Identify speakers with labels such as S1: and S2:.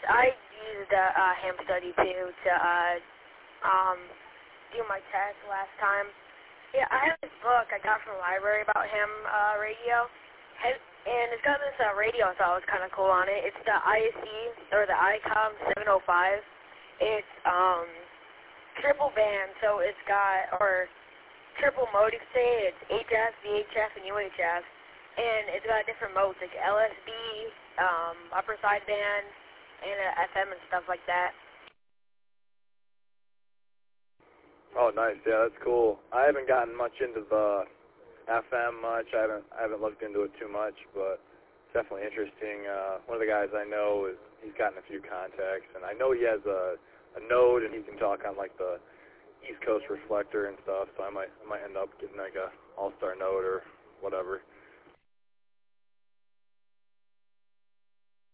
S1: I used ham study too to do my test last time. Yeah, I have this book I got from the library about ham radio, and it's got this radio I thought was kind of cool on it. It's the ISE, or the ICOM 705. It's triple band, so it's got, or triple mode, you could say. It's HF, VHF, and UHF, and it's got different modes, like LSB, upper side band, and FM and stuff like that.
S2: Oh, nice. Yeah, that's cool. I haven't gotten much into the FM much. I haven't looked into it too much, but it's definitely interesting. One of the guys I know, he's gotten a few contacts, and I know he has a node, and he can talk on like the East Coast reflector and stuff. So I might end up getting like a all-star node or whatever.